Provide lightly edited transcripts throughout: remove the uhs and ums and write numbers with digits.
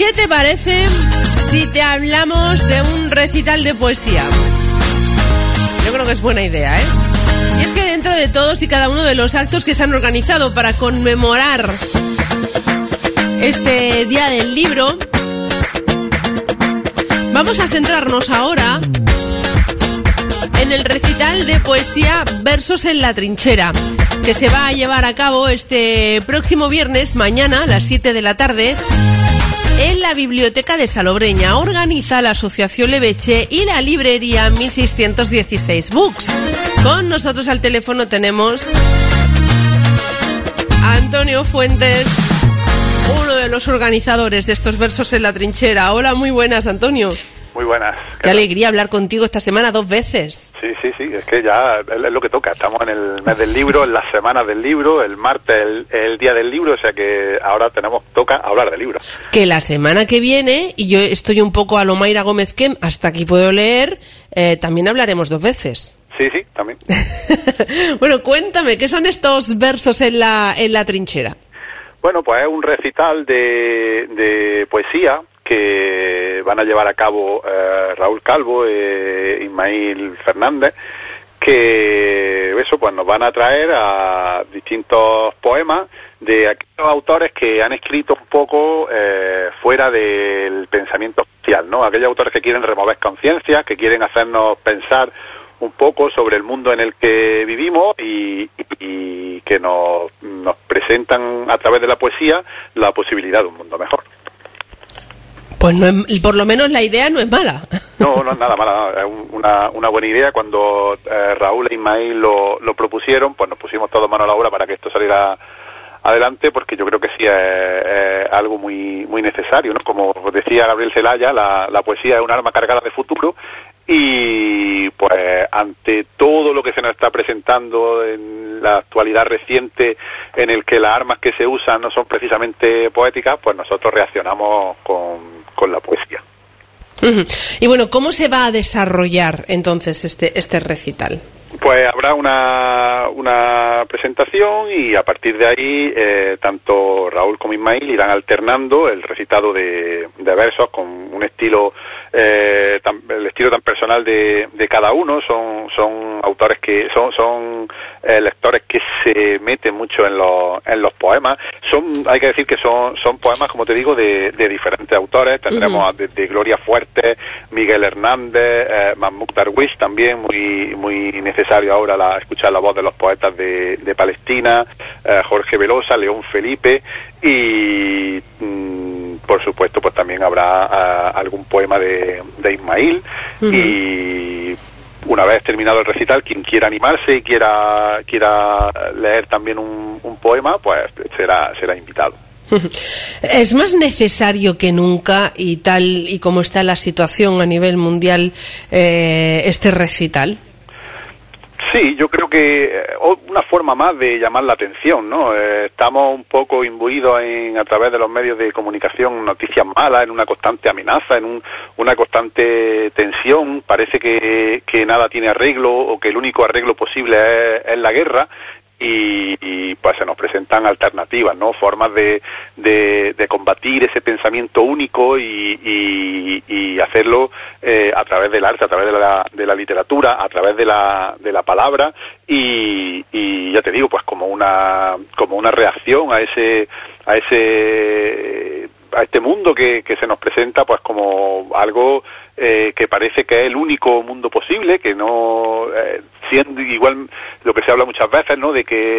¿Qué te parece si te hablamos de un recital de poesía? Yo creo que es buena idea, ¿eh? Y es que dentro de todos y cada uno de los actos que se han organizado para conmemorar este Día del Libro, vamos a centrarnos ahora en el recital de poesía Versos en la Trinchera, que se va a llevar a cabo este próximo viernes, mañana a las 7 de la tarde, en la Biblioteca de Salobreña. Organiza la Asociación Leveche y la librería 1616 Books. Con nosotros al teléfono tenemos a Antonio Fuentes, uno de los organizadores de estos Versos en la Trinchera. Hola, muy buenas, Antonio. Muy buenas. Qué alegría hablar contigo esta semana 2 veces. Sí, es que ya es lo que toca. Estamos en el mes del libro, en las semanas del libro, el martes el día del libro, o sea que ahora toca hablar de libros. Que la semana que viene, y yo estoy un poco a lo Mayra Gómez Kem, hasta aquí puedo leer, también hablaremos 2 veces. Sí, también. Bueno, cuéntame, ¿qué son estos versos en la trinchera? Bueno, pues es un recital de poesía que van a llevar a cabo Raúl Calvo e Ismael Fernández, que eso pues nos van a traer a distintos poemas de aquellos autores que han escrito un poco fuera del pensamiento social, ¿no? Aquellos autores que quieren remover conciencias, que quieren hacernos pensar un poco sobre el mundo en el que vivimos y que nos presentan a través de la poesía la posibilidad de un mundo mejor. Pues no es, por lo menos la idea no es mala. No es nada mala, es una buena idea. Cuando Raúl e Ismael lo propusieron, pues nos pusimos todos mano a la obra para que esto saliera adelante, porque yo creo que sí es algo muy necesario, ¿no? Como decía Gabriel Celaya, la poesía es un arma cargada de futuro, y pues ante todo lo que se nos está presentando en la actualidad reciente, en el que las armas que se usan no son precisamente poéticas, pues nosotros reaccionamos con la poesía. Y bueno, ¿cómo se va a desarrollar entonces este recital? Pues habrá una presentación y a partir de ahí tanto Raúl como Ismael irán alternando el recitado de versos con un estilo el estilo tan personal de cada uno. Son autores que son lectores que se meten mucho en los poemas. Hay que decir que son poemas, como te digo, de diferentes autores. Tendremos de Gloria Fuerte, Miguel Hernández, Mahmoud Darwish también, muy necesario ahora escuchar la voz de los poetas de Palestina, Jorge Velosa, León Felipe y por supuesto pues también habrá algún poema de Ismael. Y una vez terminado el recital, quien quiera animarse y quiera leer también un poema, pues será invitado. Es más necesario que nunca, y tal y como está la situación a nivel mundial, este recital. Sí, yo creo que una forma más de llamar la atención, ¿no? Estamos un poco imbuidos a través de los medios de comunicación, noticias malas, en una constante amenaza, en una constante tensión. Parece que nada tiene arreglo, o que el único arreglo posible es la guerra. Y pues se nos presentan alternativas, ¿no? Formas de combatir ese pensamiento único y hacerlo a través del arte, a través de la literatura, a través de la palabra y ya te digo, pues como una reacción a este mundo que se nos presenta, pues como algo que parece que es el único mundo posible, que no siendo igual lo que se habla muchas veces, ¿no? De que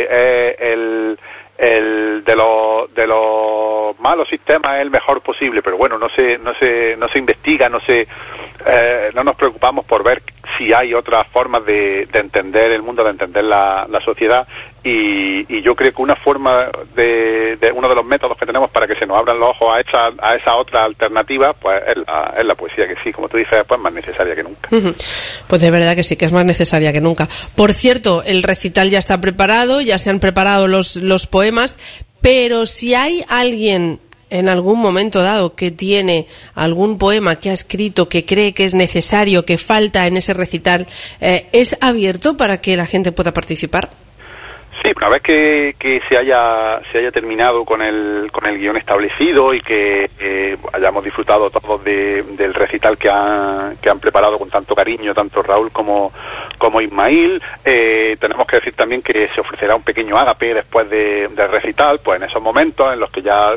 el de los malos sistemas es el mejor posible, pero bueno, no se investiga, no nos preocupamos por ver si hay otras formas de entender el mundo, de entender la sociedad, y yo creo que una forma de uno de los métodos que tenemos para que se nos abran los ojos a esa otra alternativa, pues es la poesía, que sí, como tú dices, pues más necesaria que nunca. Pues de verdad que sí, que es más necesaria que nunca. Por cierto, el recital ya está preparado, ya se han preparado los poemas, pero si hay alguien en algún momento dado que tiene algún poema que ha escrito que cree que es necesario, que falta en ese recital, ¿es abierto para que la gente pueda participar? Sí, una vez que se haya terminado con el guión establecido y que hayamos disfrutado todos del recital que han preparado con tanto cariño, tanto Raúl como Ismail, tenemos que decir también que se ofrecerá un pequeño ágape después del recital, pues en esos momentos en los que ya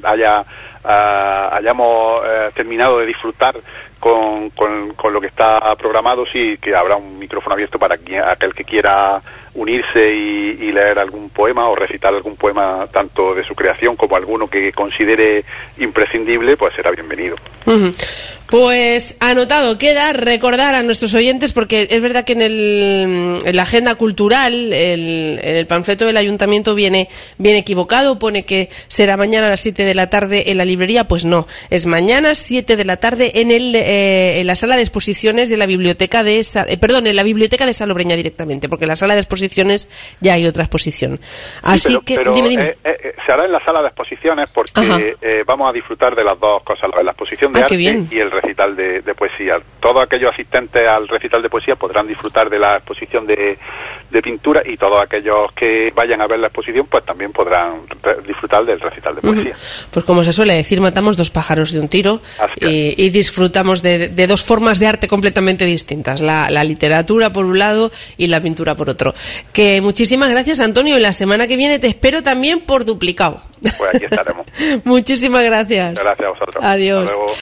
hayamos terminado de disfrutar con lo que está programado, sí que habrá un micrófono abierto para aquel que quiera unirse y leer algún poema o recitar algún poema tanto de su creación como alguno que considere imprescindible, pues será bienvenido. Uh-huh. Pues anotado queda, recordar a nuestros oyentes, porque es verdad que en la agenda cultural, en el panfleto del ayuntamiento viene equivocado, pone que será mañana a las 7 de la tarde en la librería, pues no, es mañana 7 de la tarde en la sala de exposiciones de la biblioteca en la biblioteca de Salobreña directamente, porque en la sala de exposiciones ya hay otra exposición. Así pero dime. Se hará en la sala de exposiciones porque vamos a disfrutar de las dos cosas, la exposición de arte y el recital de poesía. Todos aquellos asistentes al recital de poesía podrán disfrutar de la exposición de pintura, y todos aquellos que vayan a ver la exposición pues también podrán disfrutar del recital de poesía. Pues como se suele decir, matamos dos pájaros de un tiro y disfrutamos de dos formas de arte completamente distintas, la literatura por un lado y la pintura por otro. Que muchísimas gracias, Antonio, y la semana que viene te espero también por duplicado. Pues aquí estaremos. Muchísimas gracias. Gracias a vosotros. Adiós. Hasta luego.